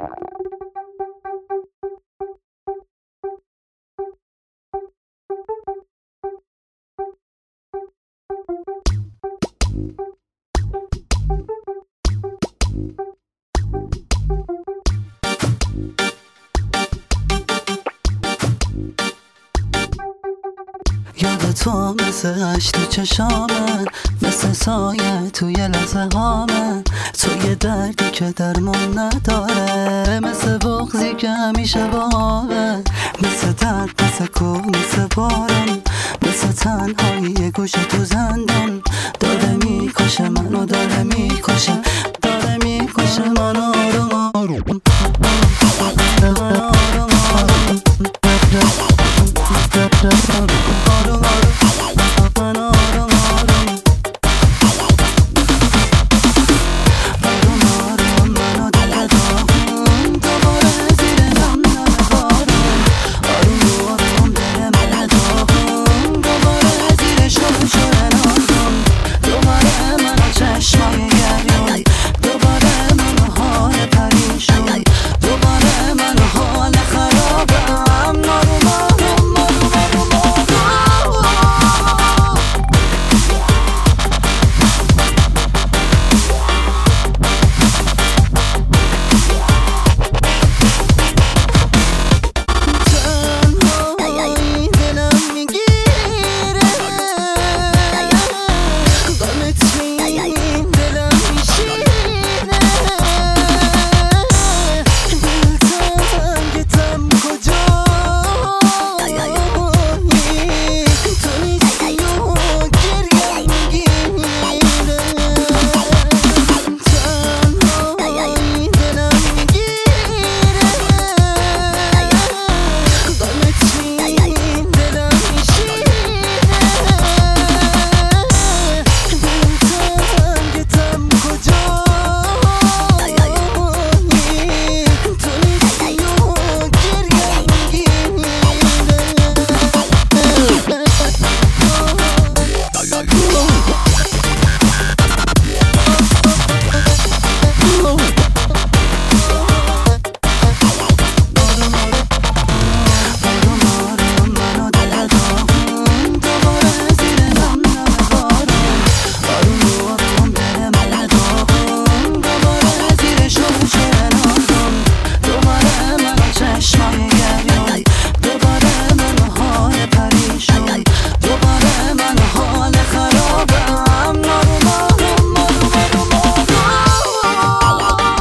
یاد تو مثل عشق تو چشامه، مثل سایه توی لحظه هامه. تو یه دردی که درمان نداره، مثل بغضی که همیشه باهمه. مثل درد، مثل کوه، مثل باران، مثل تنهایی یه گوشه تو زندان. داره میکشه منو، داره میکشه، داره میکشه منو آروم آروم.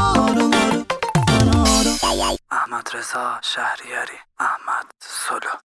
احمد رضا شهریاری، احمد سلو.